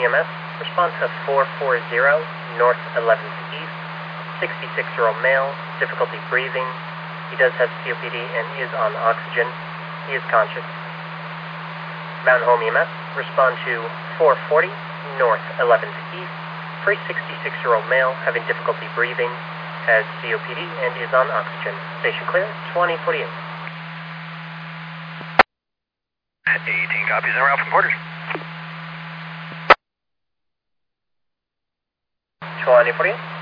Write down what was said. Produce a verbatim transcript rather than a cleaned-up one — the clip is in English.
E M S, respond to four four zero, North eleventh East, sixty-six-year-old male, difficulty breathing. He does have C O P D and is on oxygen. He is conscious. Mountain Home E M S, respond to four forty, North eleventh East, for a sixty-six-year-old male having difficulty breathing, has C O P D and is on oxygen. Station clear, twenty forty-eight. eighteen copies, and we're out from quarters. twenty forty-eight.